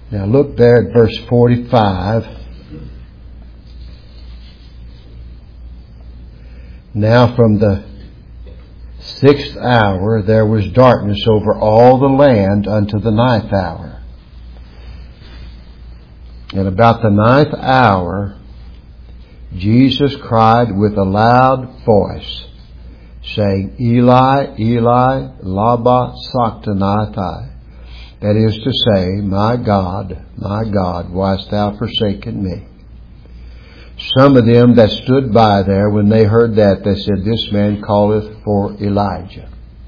Now look there at verse 45. Now from the 6th hour there was darkness over all the land unto the 9th hour. And about the 9th hour, Jesus cried with a loud voice, saying, Eli, Eli, lama sabachthani. That is to say, my God, why hast thou forsaken me? Some of them that stood by there, when they heard that, they said, this man calleth for Elijah.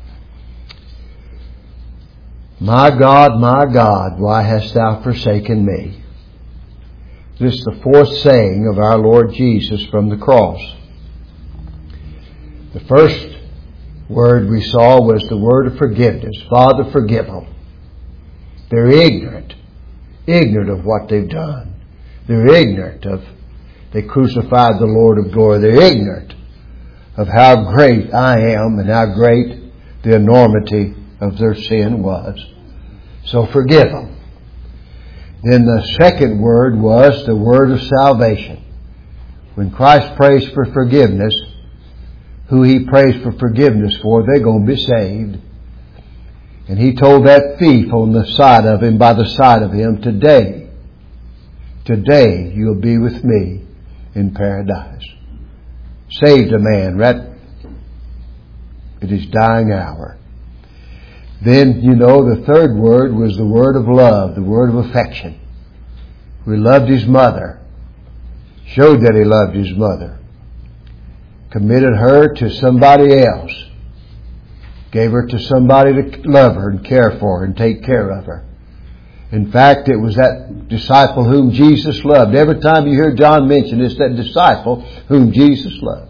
My God, why hast thou forsaken me? This is the fourth saying of our Lord Jesus from the cross. The first word we saw was the word of forgiveness. Father, forgive them. They're ignorant of what they've done. They're ignorant of, they crucified the Lord of glory. They're ignorant of how great I am and how great the enormity of their sin was. So forgive them. Then the second word was the word of salvation. When Christ prays for forgiveness, who He prays for forgiveness for, they're going to be saved. And He told that thief on the side of him, by the side of him, today you'll be with me in paradise. Saved a man right at his dying hour. Then, the third word was the word of love, the word of affection. He loved his mother. Showed that he loved his mother. Committed her to somebody else. Gave her to somebody to love her and care for her and take care of her. In fact, it was that disciple whom Jesus loved. Every time you hear John mention, it's that disciple whom Jesus loved.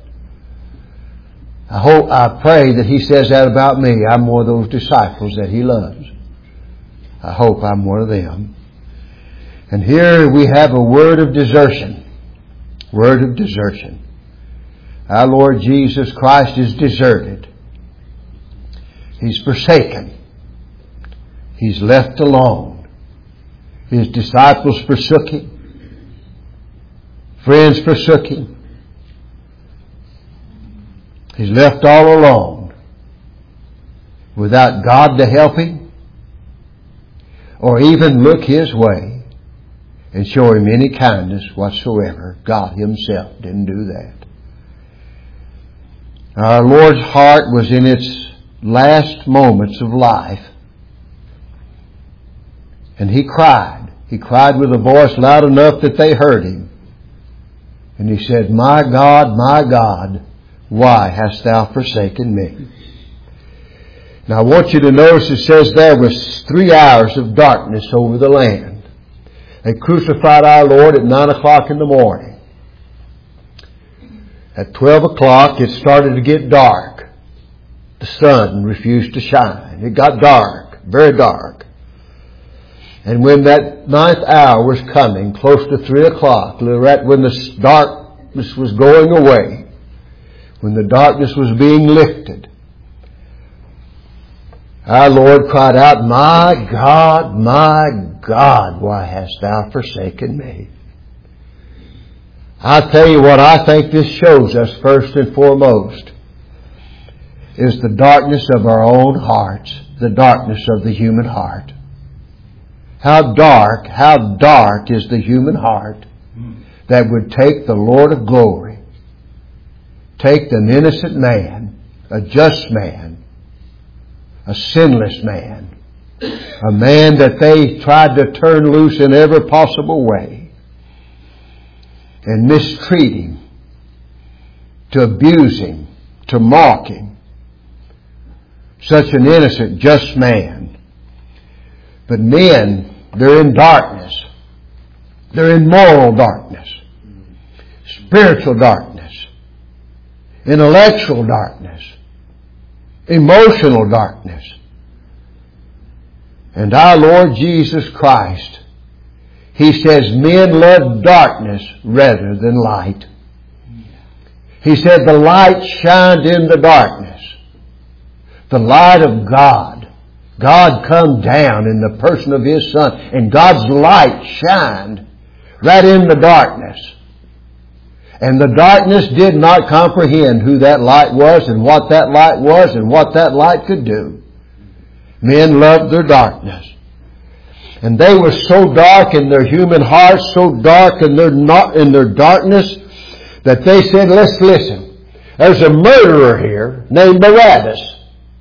I pray that he says that about me. I'm one of those disciples that he loves. I hope I'm one of them. And here we have a word of desertion. Word of desertion. Our Lord Jesus Christ is deserted. He's forsaken. He's left alone. His disciples forsook Him. Friends forsook Him. He's left all alone, without God to help him, or even look his way and show him any kindness whatsoever. God Himself didn't do that. Our Lord's heart was in its last moments of life, and He cried. He cried with a voice loud enough that they heard Him. And He said, my God, why hast thou forsaken me? Now I want you to notice it says there was 3 hours of darkness over the land. They crucified our Lord at 9 o'clock in the morning. At 12 o'clock it started to get dark. The sun refused to shine. It got dark, very dark. And when that 9th hour was coming, close to 3 o'clock, right when the darkness was going away, when the darkness was being lifted, our Lord cried out, my God, why hast thou forsaken me? I'll tell you what I think this shows us first and foremost is the darkness of our own hearts, the darkness of the human heart. How dark is the human heart that would take the Lord of glory, take an innocent man, a just man, a sinless man, a man that they tried to turn loose in every possible way, and mistreat him, to abuse him, to mock him. Such an innocent, just man. But men, they're in darkness. They're in moral darkness, spiritual darkness, intellectual darkness, emotional darkness. And our Lord Jesus Christ, He says men love darkness rather than light. He said the light shined in the darkness. The light of God God come down in the person of His Son, and God's light shined right in the darkness. And the darkness did not comprehend who that light was and what that light was and what that light could do. Men loved their darkness. And they were so dark in their human hearts, so dark in their darkness, that they said, let's listen. There's a murderer here named Barabbas.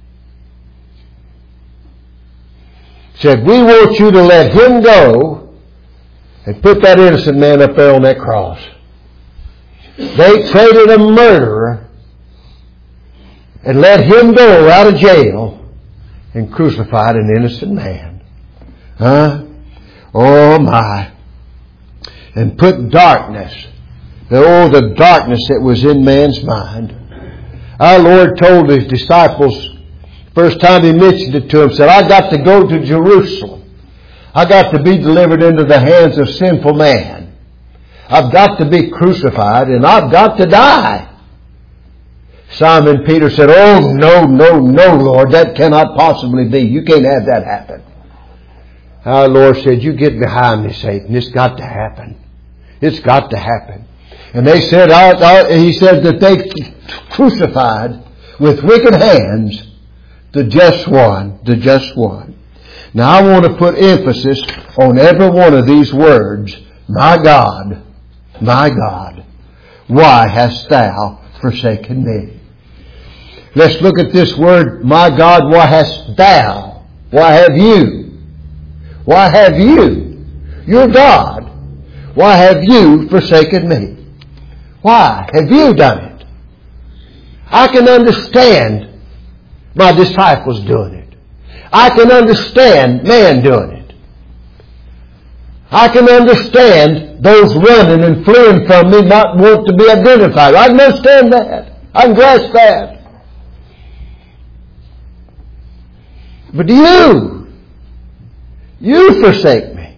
Said, we want you to let him go and put that innocent man up there on that cross. They traded a murderer and let him go out of jail and crucified an innocent man. Huh? Oh my. And put darkness. The darkness that was in man's mind. Our Lord told His disciples, first time He mentioned it to them, said, I got to go to Jerusalem. I got to be delivered into the hands of sinful man. I've got to be crucified and I've got to die. Simon Peter said, oh, no, Lord, that cannot possibly be. You can't have that happen. Our Lord said, you get behind me, Satan. It's got to happen. It's got to happen. And they said, He said that they crucified with wicked hands the just one. Now I want to put emphasis on every one of these words. My God, why hast thou forsaken me? Let's look at this word, my God, why hast thou? Why have you? Why have you? You're God. Why have you forsaken me? Why have you done it? I can understand my disciples doing it. I can understand man doing it. I can understand those running and fleeing from me not want to be identified. I can understand that. I can grasp that. But you forsake me.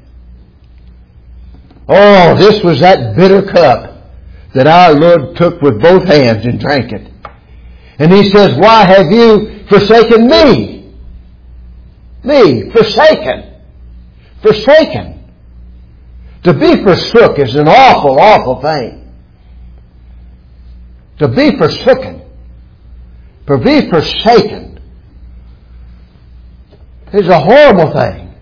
Oh, this was that bitter cup that our Lord took with both hands and drank it. And He says, why have you forsaken me? Me, forsaken. Forsaken. To be forsook is an awful, awful thing. To be forsaken. To be forsaken is a horrible thing.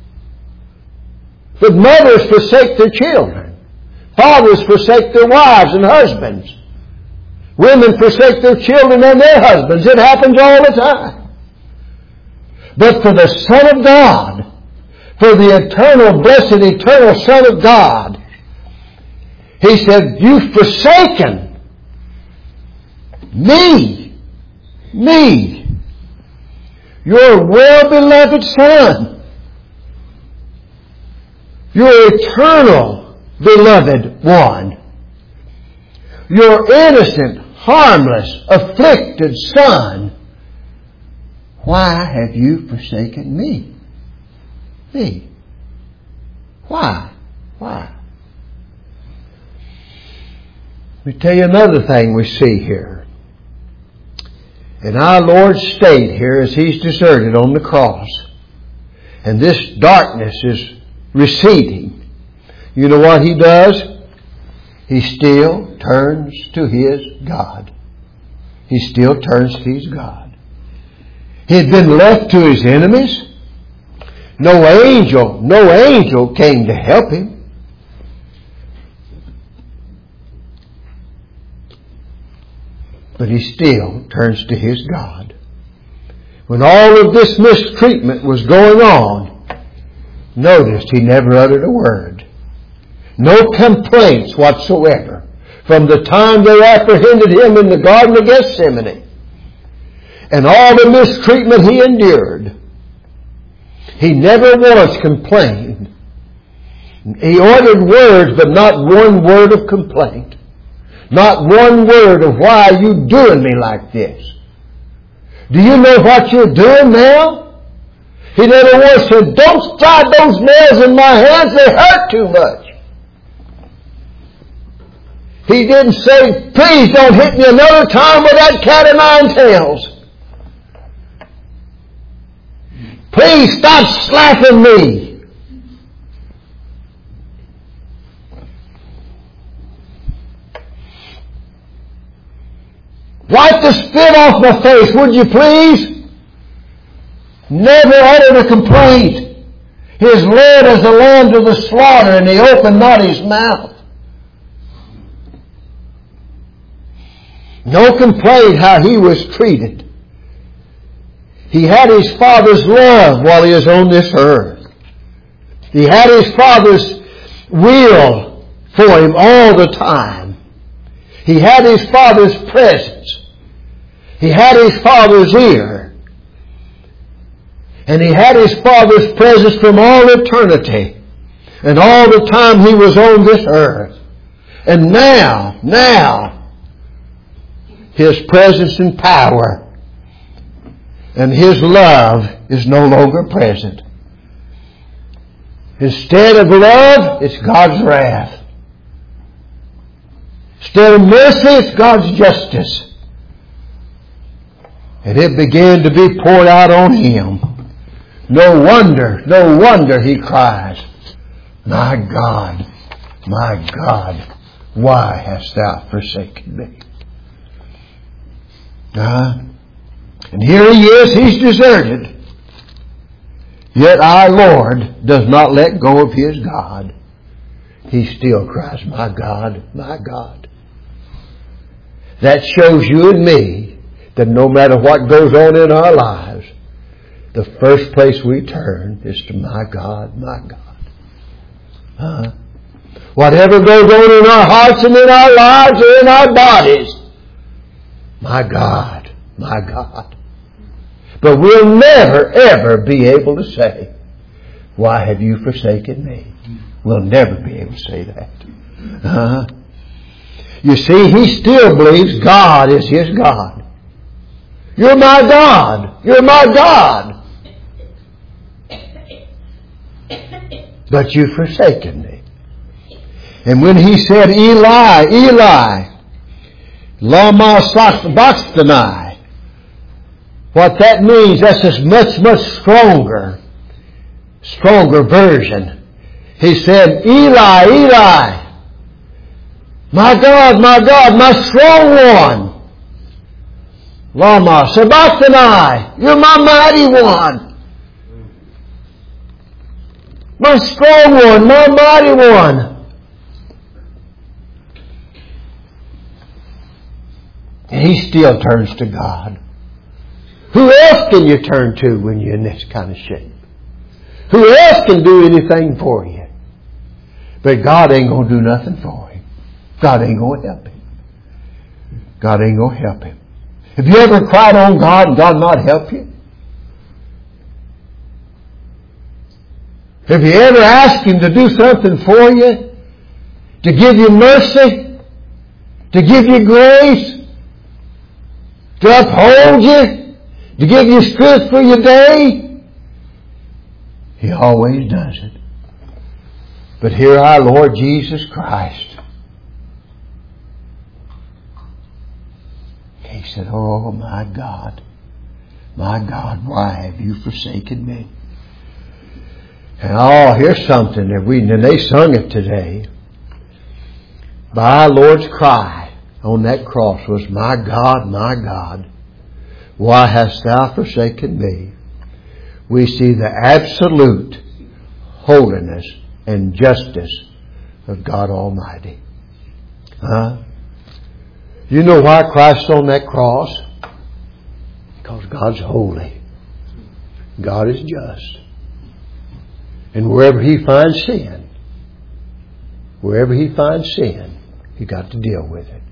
But mothers forsake their children. Fathers forsake their wives and husbands. Women forsake their children and their husbands. It happens all the time. But for the Son of God, for the eternal, blessed, eternal Son of God, He said, you've forsaken me, your well-beloved Son, your eternal beloved one, your innocent, harmless, afflicted Son. Why have you forsaken me? Me. Why? Let me tell you another thing we see here. In our Lord's state here as He's deserted on the cross, and this darkness is receding, you know what He does? He still turns to His God. He still turns to His God. He had been left to His enemies. No angel came to help Him. But He still turns to His God. When all of this mistreatment was going on, notice He never uttered a word. No complaints whatsoever from the time they apprehended Him in the Garden of Gethsemane. And all the mistreatment He endured, He never once complained. He uttered words, but not one word of complaint. Not one word of why are you doing me like this? Do you know what you're doing now? He never once said, don't slide those nails in my hands, they hurt too much. He didn't say, please don't hit me another time with that cat of nine tails. Please stop slapping me. Wipe the spit off my face, would you please? Never uttered a complaint. He is led as a lamb to the slaughter, and he opened not his mouth. No complaint how he was treated. He had his Father's love while he was on this earth. He had his Father's will for him all the time. He had his Father's presence. He had his Father's ear. And he had his Father's presence from all eternity. And all the time he was on this earth. And now, his presence and power and his love is no longer present. Instead of love, it's God's wrath. Instead of mercy, it's God's justice. And it began to be poured out on him. No wonder he cries, my God, why hast thou forsaken me? And here he is, he's deserted. Yet our Lord does not let go of his God. He still cries, my God, my God. That shows you and me that no matter what goes on in our lives, the first place we turn is to my God, my God. Whatever goes on in our hearts and in our lives or in our bodies, my God, my God. But we'll never, ever be able to say, why have you forsaken me? We'll never be able to say that. You see, he still believes God is his God. You're my God. You're my God. But you've forsaken me. And when he said, Eli, Eli, lama sabachthani, what that means, that's a much stronger version. He said, Eli, Eli, my God, my strong one. Lama sabachthani, you're my mighty one. My strong one, my mighty one. And he still turns to God. Who else can you turn to when you're in this kind of shape? Who else can do anything for you? But God ain't going to do nothing for him. God ain't going to help him. God ain't going to help him. Have you ever cried on God and God not help you? Have you ever asked him to do something for you? To give you mercy? To give you grace? To uphold you? To give you strength for your day? He always does it. But here our Lord Jesus Christ, he said, oh my God, why have you forsaken me? And here's something that and they sung it today. By our Lord's cry on that cross was, my God, why hast thou forsaken me? We see the absolute holiness and justice of God Almighty. You know why Christ's on that cross? Because God's holy. God is just. And wherever he finds sin, you got to deal with it.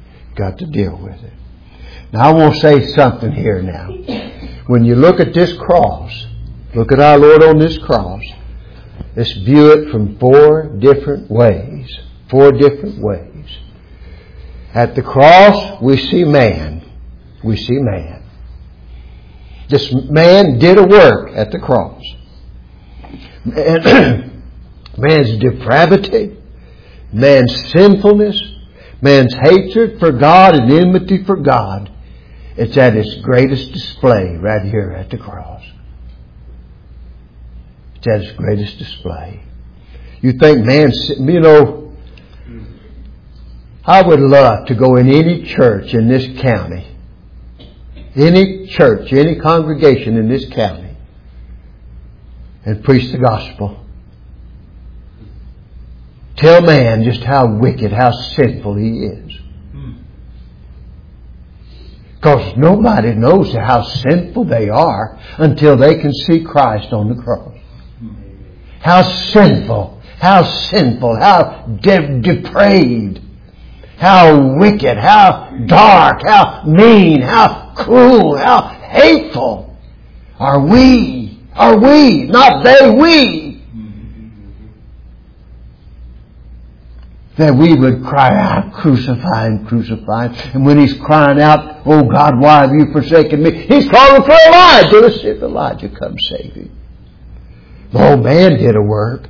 Now I want to say something here now. When you look at this cross, look at our Lord on this cross, let's view it from four different ways. At the cross, we see man. This man did a work at the cross. Man's depravity, man's sinfulness, man's hatred for God and enmity for God, it's at its greatest display right here at the cross. It's at its greatest display. You think man, you know, I would love to go in any church in this county, any church, any congregation in this county, and preach the gospel. Tell man just how wicked, how sinful he is. Because nobody knows how sinful they are until they can see Christ on the cross. How sinful, how depraved, how wicked, how dark, how mean, how cruel, how hateful are we. Are we, not they, we. That we would cry out, crucify him, crucify him. And when he's crying out, oh God, why have you forsaken me? He's calling for Elijah. Let's see if Elijah comes save him. The old man did a work.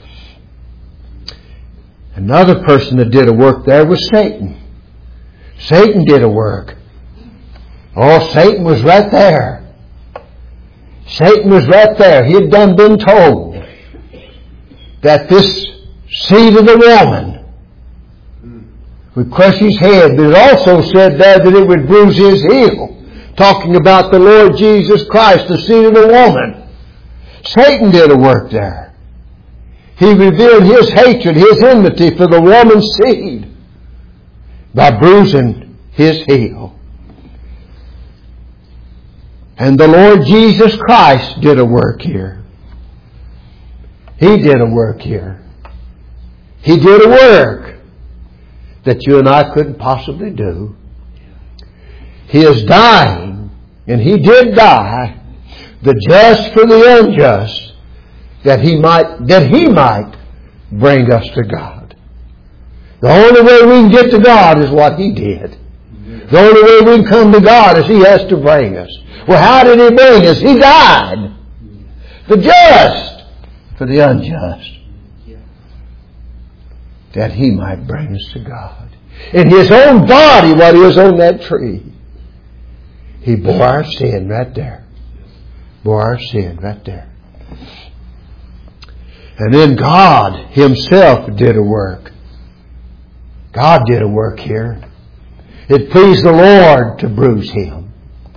Another person that did a work there was Satan. Satan did a work. Oh, Satan was right there. Satan was right there. He had been told that this seed of the woman would crush his head, but it also said there that it would bruise his heel. Talking about the Lord Jesus Christ, the seed of the woman. Satan did a work there. He revealed his hatred, his enmity for the woman's seed by bruising his heel. And the Lord Jesus Christ did a work here. He did a work here. He did a work that you and I couldn't possibly do. He is dying, and He did die, the just for the unjust, that He might bring us to God. The only way we can get to God is what He did. The only way we can come to God is He has to bring us. Well, how did He bring us? He died. The just for the unjust, that He might bring us to God. In His own body, while He was on that tree, He bore our sin right there. Bore our sin right there. And then God Himself did a work. God did a work here. It pleased the Lord to bruise Him.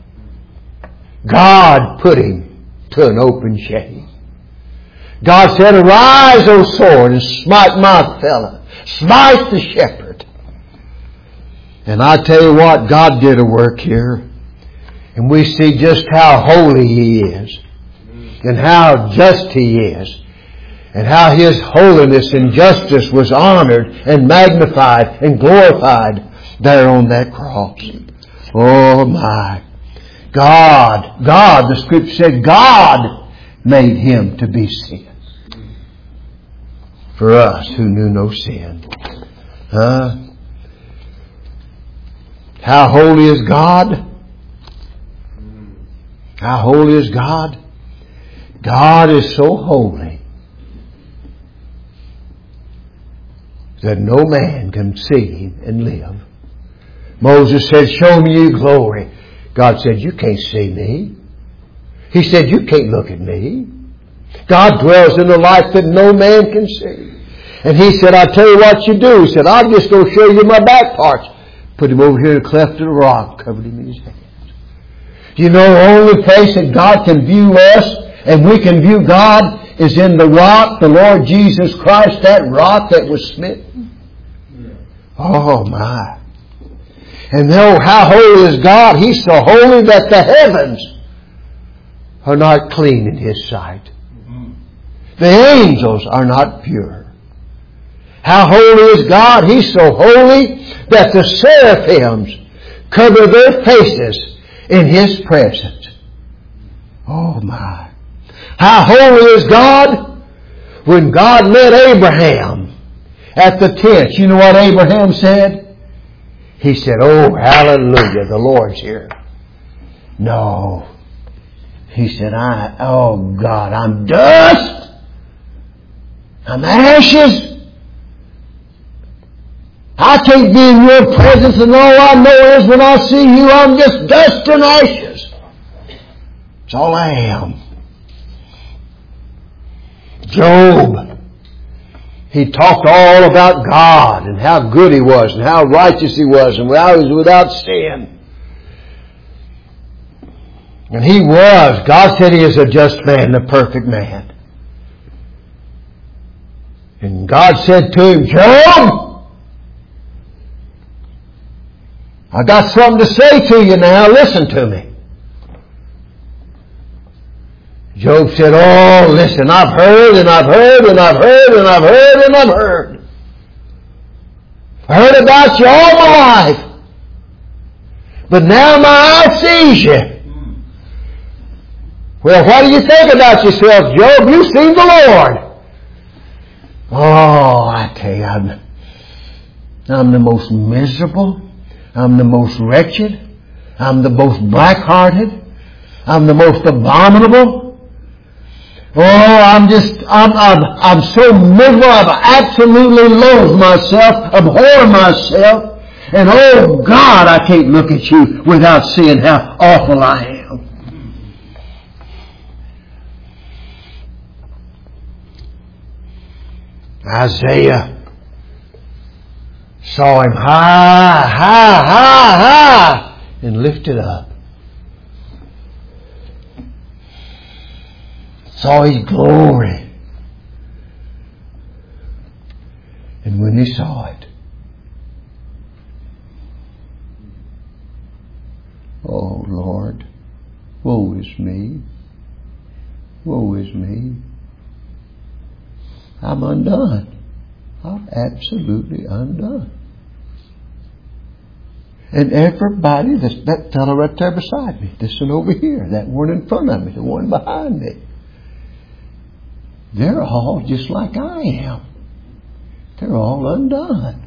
God put Him to an open shame. God said, arise, O sword, and smite my fellow. Smite the shepherd. And I tell you what, God did a work here. And we see just how holy He is. And how just He is. And how His holiness and justice was honored and magnified and glorified there on that cross. Oh my. God, the Scripture said, God made Him to be sin for us who knew no sin. How holy is God? How holy is God? God is so holy that no man can see Him and live. Moses said, show me your glory. God said, you can't see me. He said, you can't look at me. God dwells in a light that no man can see. And He said, I'll tell you what you do. He said, I'll just go show you my back parts. Put Him over here in the cleft of the rock, covered Him in His hands. You know, the only place that God can view us and we can view God is in the rock, the Lord Jesus Christ, that rock that was smitten. Oh my. And know how holy is God. He's so holy that the heavens are not clean in His sight. The angels are not pure. How holy is God? He's so holy that the seraphims cover their faces in His presence. Oh my. How holy is God? When God led Abraham at the tent, you know what Abraham said? He said, oh, hallelujah, the Lord's here. No. He said, oh God, I'm dust. I'm ashes. I can't be in your presence, and all I know is when I see you, I'm just dust and ashes. That's all I am. Job, he talked all about God and how good He was and how righteous He was and how He was without sin. And He was. God said He is a just man, a perfect man. And God said to him, Job, I got something to say to you now. Listen to me. Job said, oh, listen, I've heard and I've heard and I've heard and I've heard and I've heard. I heard about you all my life. But now my eye sees you. Well, what do you think about yourself, Job? You've seen the Lord. Oh, I tell you, I'm the most miserable. I'm the most wretched. I'm the most black-hearted. I'm the most abominable. Oh, I'm so miserable. I absolutely loathe myself, abhor myself. And oh God, I can't look at you without seeing how awful I am. Isaiah saw him high, and lifted up. Saw His glory. And when he saw it, oh Lord, woe is me. Woe is me. I'm undone. I'm absolutely undone. And everybody, that fellow right there beside me, this one over here, that one in front of me, the one behind me, they're all just like I am. They're all undone.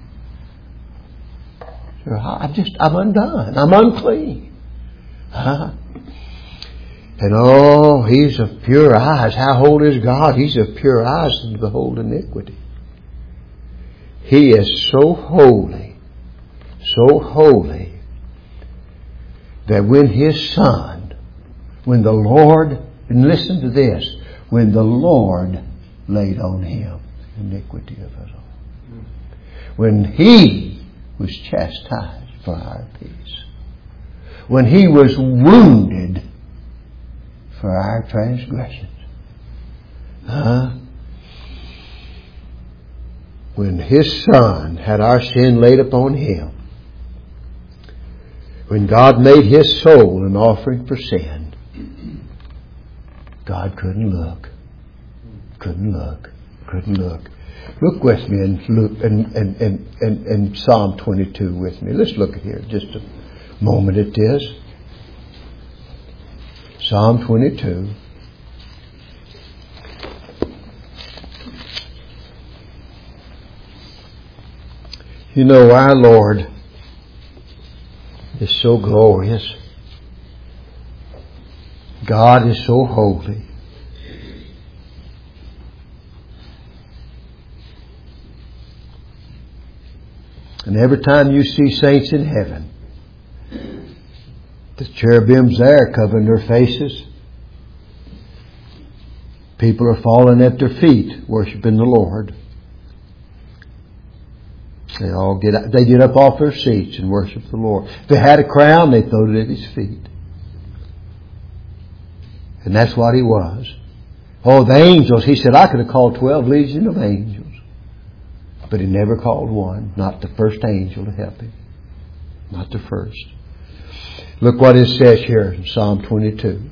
I'm undone. I'm unclean. Huh? And oh, He's of pure eyes. How holy is God? He's of pure eyes to behold iniquity. He is so holy, that when His Son, when the Lord, and listen to this, when the Lord laid on Him iniquity of us all. When He was chastised for our peace. When He was wounded for our transgressions. When His Son had our sin laid upon Him. When God made His soul an offering for sin, God couldn't look. Look with me in Psalm 22 with me. Let's look at here just a moment at this. Psalm 22. You know, our Lord is so glorious. God is so holy. And every time you see saints in heaven, the cherubims there covering their faces. People are falling at their feet, worshiping the Lord. They get up off their seats and worship the Lord. If they had a crown, they throwed it at His feet. And that's what He was. Oh, the angels, He said, I could have called 12 legions of angels. But He never called one, not the first angel to help Him. Not the first. Look what it says here in Psalm 22.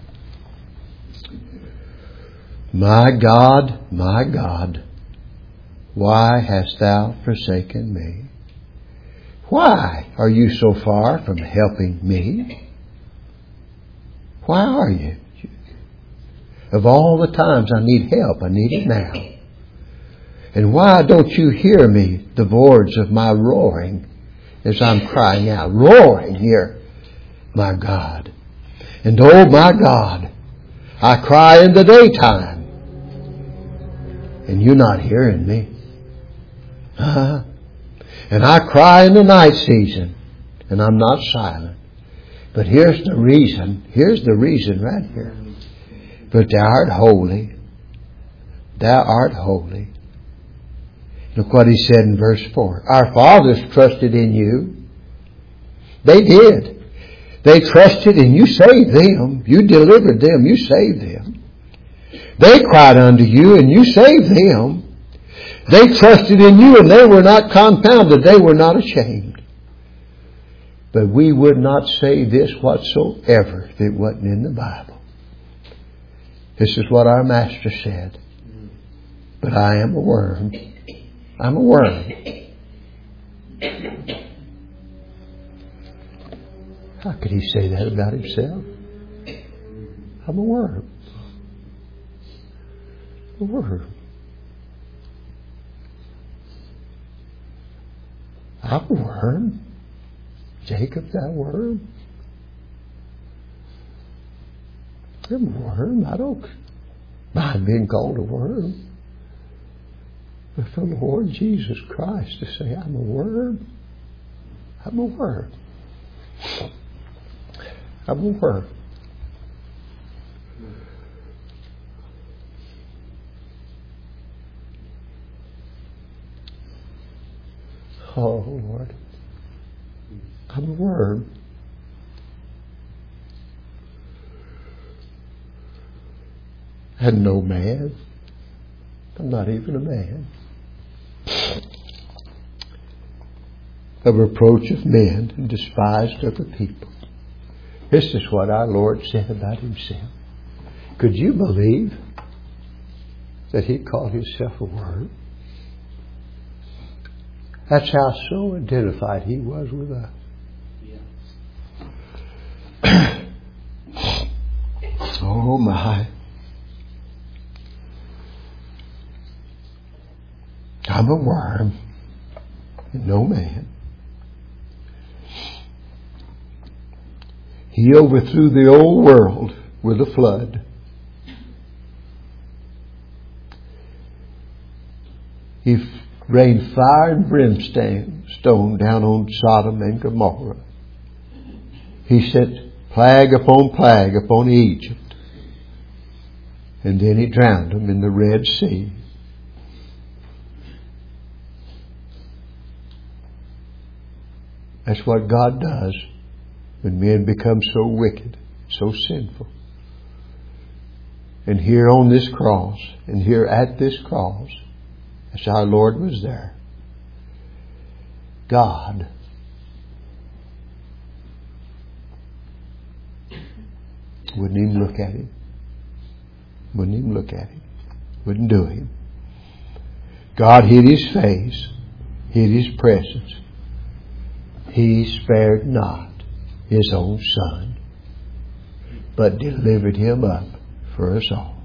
My God, why hast Thou forsaken me? Why are You so far from helping me? Why are You? Of all the times I need help, I need it now. And why don't You hear me, the words of my roaring, as I'm crying out, roaring here, my God. And oh my God, I cry in the daytime, and You're not hearing me. And I cry in the night season, and I'm not silent. But here's the reason right here. But Thou art holy, Thou art holy. Look what he said in verse 4. Our fathers trusted in you. They did. They trusted and you saved them. You delivered them. You saved them. They cried unto you and you saved them. They trusted in you and they were not confounded. They were not ashamed. But we would not say this whatsoever that wasn't in the Bible. This is what our Master said. But I am a worm. I'm a worm. How could he say that about himself? I'm a worm. A worm. I'm a worm. Jacob, that worm. I'm a worm. I don't mind being called a worm. But for the Lord Jesus Christ to say, I'm a worm. I'm a worm. I'm a worm. Oh, Lord. I'm a worm. And no man. I'm not even a man. A reproach of men and despised of the people. This is what our Lord said about himself. Could you believe that he called himself a worm? That's how so identified he was with us. Oh my. I'm a worm and no man. He overthrew the old world with a flood. He rained fire and brimstone down on Sodom and Gomorrah. He sent plague upon Egypt. And then he drowned them in the Red Sea. That's what God does when men become so wicked, so sinful. And here on this cross, and here at this cross, as our Lord was there, God wouldn't even look at him. Wouldn't even look at him. Wouldn't do him. God hid his face, hid his presence. He spared not his own Son, but delivered him up for us all.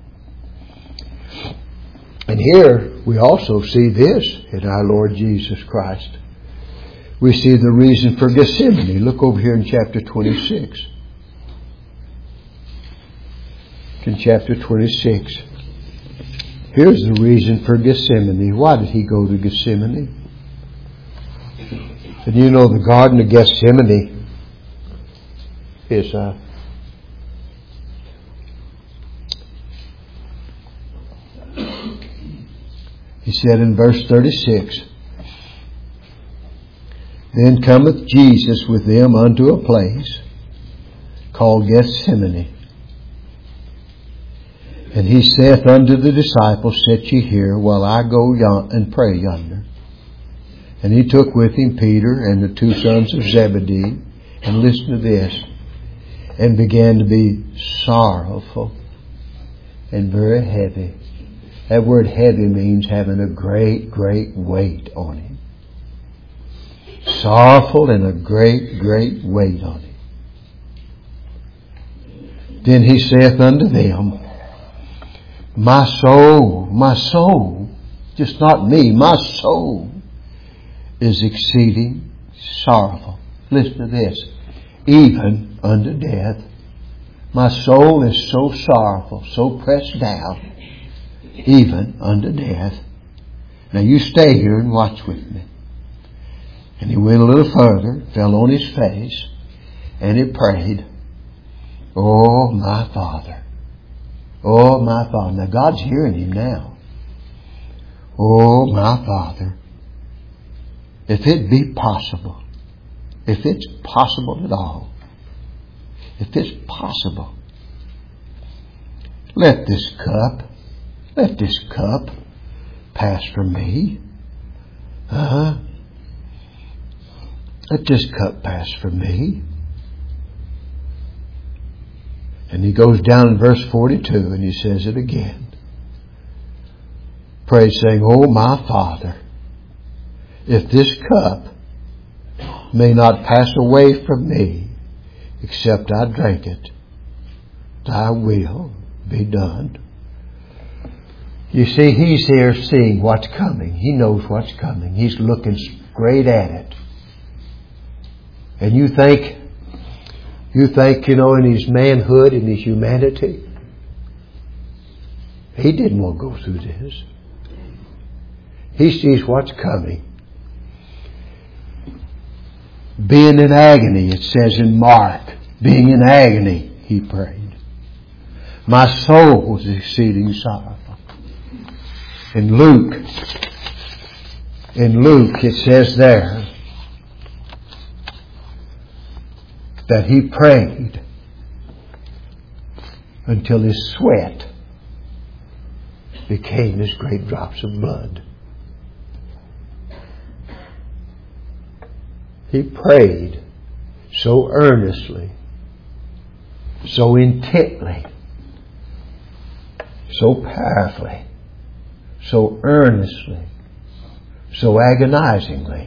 And here we also see this in our Lord Jesus Christ. We see the reason for Gethsemane. Look over here in chapter 26. In chapter 26. Here's the reason for Gethsemane. Why did he go to Gethsemane? And you know the Garden of Gethsemane is he said in verse 36, Then cometh Jesus with them unto a place called Gethsemane. And he saith unto the disciples, Sit ye here while I go and pray yonder. And he took with him Peter and the two sons of Zebedee, and listen to this, and began to be sorrowful and very heavy. That word heavy means having a great, great weight on him. Sorrowful and a great, great weight on him. Then he saith unto them, My soul, just not me, my soul is exceeding sorrowful. Listen to this. Even unto death. My soul is so sorrowful, so pressed down, even unto death. Now you stay here and watch with me. And he went a little further, fell on his face, and he prayed, Oh, my Father. Oh, my Father. Now God's hearing him now. Oh, my Father, if it be possible, if it's possible at all, if it's possible, let this cup pass from me. Let this cup pass from me. And he goes down in verse 42 and he says it again. Prays saying, oh my Father, if this cup may not pass away from me except I drink it, thy will be done. You see, he's here seeing what's coming. He knows what's coming. He's looking straight at it. And you think, in his manhood, in his humanity, he didn't want to go through this. He sees what's coming. Being in agony, it says in Mark, being in agony, he prayed. My soul was exceeding sorrowful. In Luke, it says there that he prayed until his sweat became as great drops of blood. He prayed so earnestly, so intently, so powerfully, so earnestly, so agonizingly,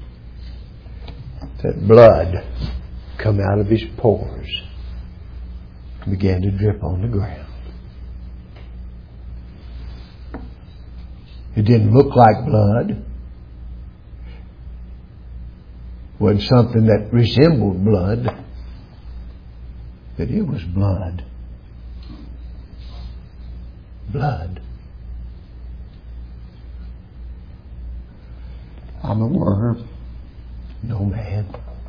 that blood come out of his pores and began to drip on the ground. It didn't look like blood. It wasn't something that resembled blood, but it was blood. Blood. I'm a worm, no man.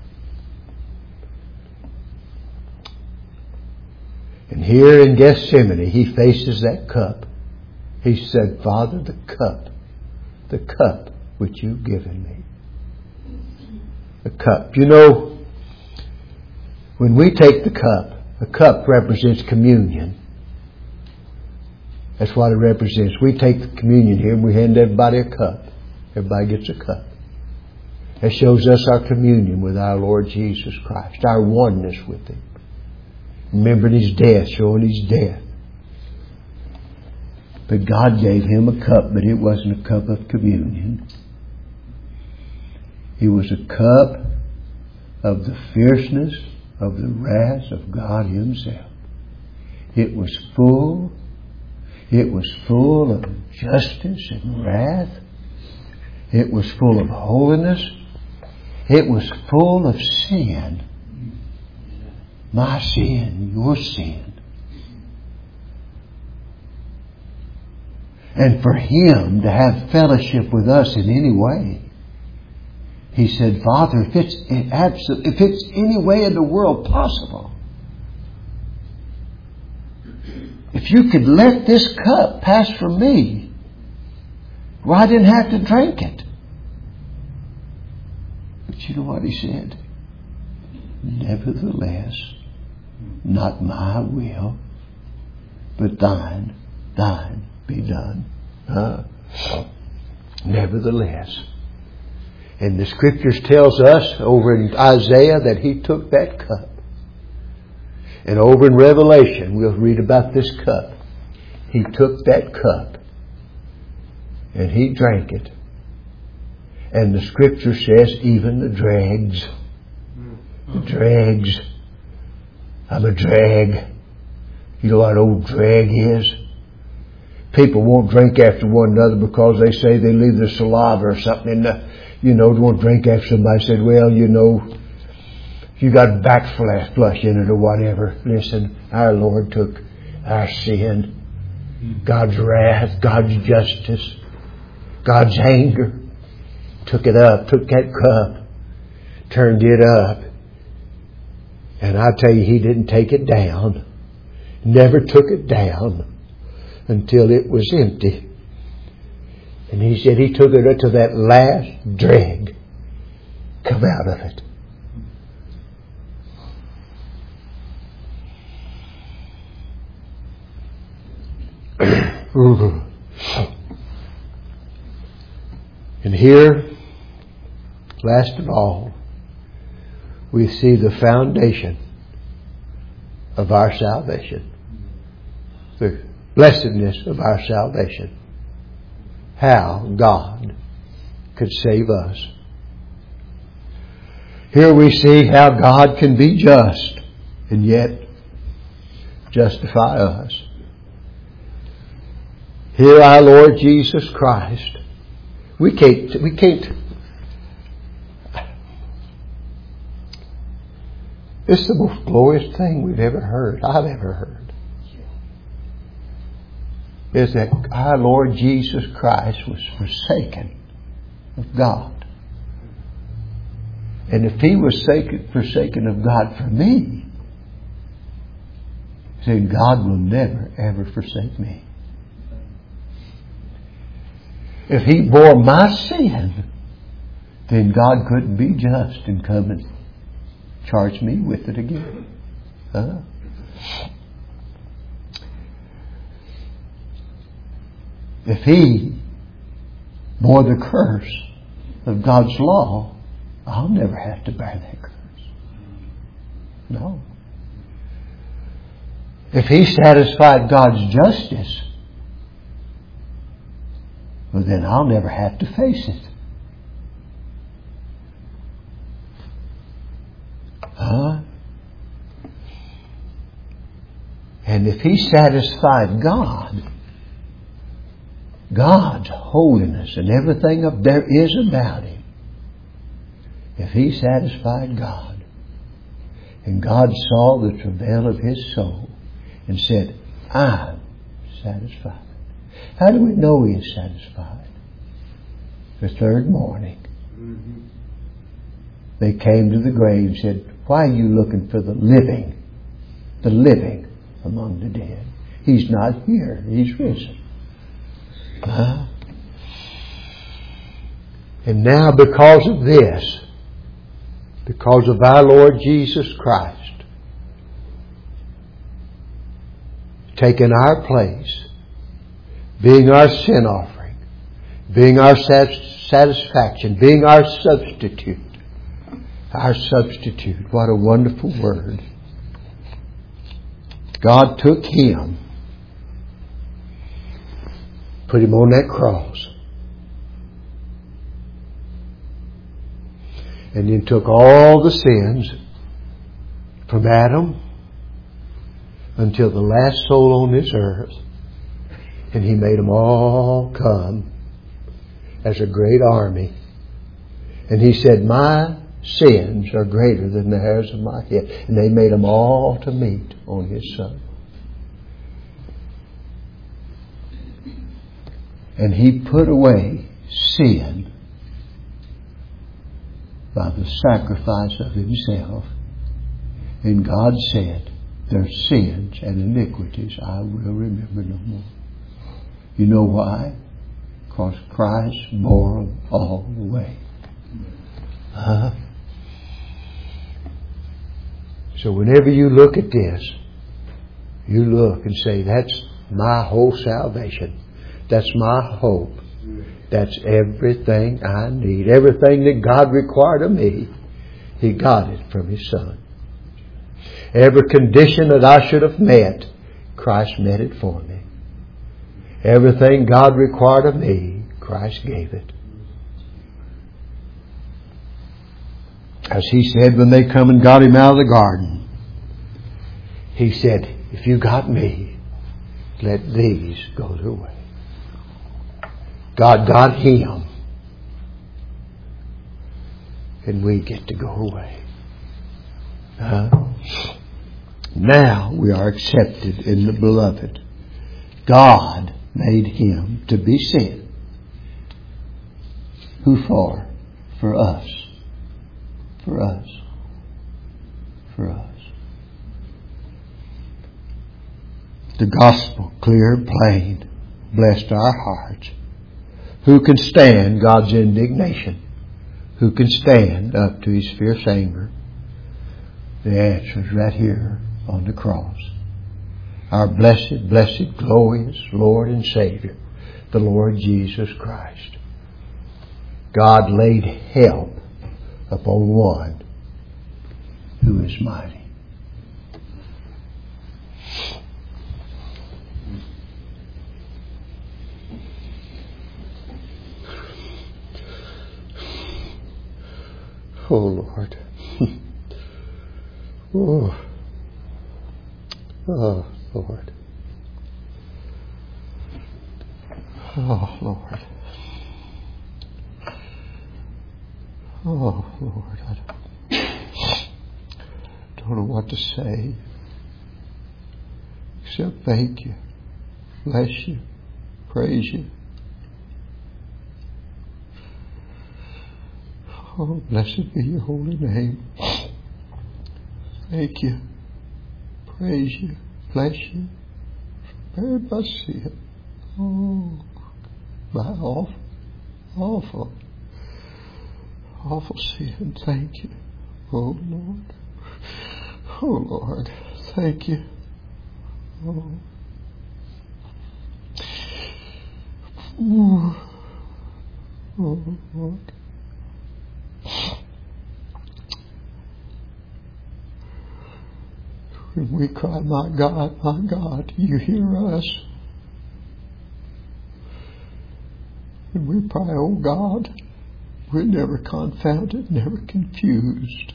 And here in Gethsemane, he faces that cup. He said, Father, the cup which you've given me. The cup. You know, when we take the cup represents communion. That's what it represents. We take the communion here and we hand everybody a cup. Everybody gets a cup. It shows us our communion with our Lord Jesus Christ, our oneness with Him. Remembering His death, showing His death. But God gave Him a cup, but it wasn't a cup of communion. It was a cup of the fierceness of the wrath of God Himself. It was full of justice and wrath. It was full of holiness. It was full of sin. My sin, your sin. And for Him to have fellowship with us in any way, He said, Father, if it's any way in the world possible, if you could let this cup pass from me, well, I didn't have to drink it. But you know what He said? Nevertheless, not my will, but thine be done. Nevertheless. And the Scriptures tells us over in Isaiah that He took that cup. And over in Revelation, we'll read about this cup. He took that cup and He drank it. And the Scripture says even the dregs. The dregs. I'm a drag. You know what an old drag is? People won't drink after one another because they say they leave their saliva or something in the, they won't drink after somebody said, well, you got backflush in it or whatever. Listen, our Lord took our sin, God's wrath, God's justice, God's anger, took it up, took that cup, turned it up. And I tell you, He didn't take it down. Never took it down until it was empty. And He said He took it to that last dreg. Come out of it. And here, last of all, we see the foundation of our salvation. The blessedness of our salvation. How God could save us. Here we see how God can be just and yet justify us. Here our Lord Jesus Christ. We can't. This is the most glorious thing we've ever heard. I've ever heard. Is that our Lord Jesus Christ was forsaken of God. And if He was forsaken of God for me, then God will never ever forsake me. If He bore my sin, then God couldn't be just and come and charge me with it again. Huh? If He bore the curse of God's law, I'll never have to bear that curse. No. If He satisfied God's justice, well, then I'll never have to face it. Huh? And if He satisfied God's holiness and everything up there is about Him, if He satisfied God, and God saw the travail of His soul and said, I'm satisfied. How do we know He is satisfied? The third morning, they came to the grave and said, why are you looking for the living among the dead? He's not here. He's risen. Huh? And now because of this, because of our Lord Jesus Christ taking our place, being our sin offering, being our satisfaction, being our substitute. Our substitute. What a wonderful word. God took Him, put Him on that cross, and then took all the sins from Adam until the last soul on this earth, and He made them all come as a great army. And He said, my sins are greater than the hairs of my head. And they made them all to meet on His Son. And He put away sin by the sacrifice of Himself. And God said, their sins and iniquities I will remember no more. You know why? Because Christ bore them all away. So whenever you look at this, you look and say, that's my whole salvation. That's my hope. That's everything I need. Everything that God required of me, He got it from His Son. Every condition that I should have met, Christ met it for me. Everything God required of me, Christ gave it. As He said when they come and got Him out of the garden, He said, if you got me, let these go their way. God got Him, and we get to go away. Now we are accepted in the Beloved. God made Him to be sin. Who for? For us. For us. For us. The gospel, clear and plain, blessed our hearts. Who can stand God's indignation? Who can stand up to His fierce anger? The answer is right here on the cross. Our blessed, blessed, glorious Lord and Savior, the Lord Jesus Christ. God laid help upon one who is mighty. Oh Lord. Oh. Oh Lord. Oh Lord. Oh Lord. I don't know what to say except thank you, bless you, praise you. Oh, blessed be your holy name. Thank you, praise you, bless you. Spared my sin. Oh, my awful sin. Thank you. Oh Lord. Oh Lord. Thank you. Oh. Oh Lord. When we cry, my God, you hear us. When we cry, oh God, we're never confounded, never confused.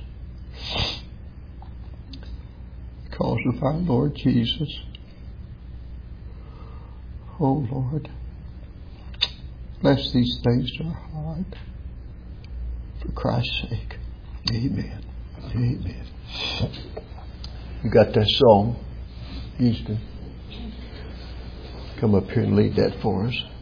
Because of our Lord Jesus. Oh Lord, bless these things to our heart. For Christ's sake. Amen. Amen. You got that song, Easton? Come up here and lead that for us.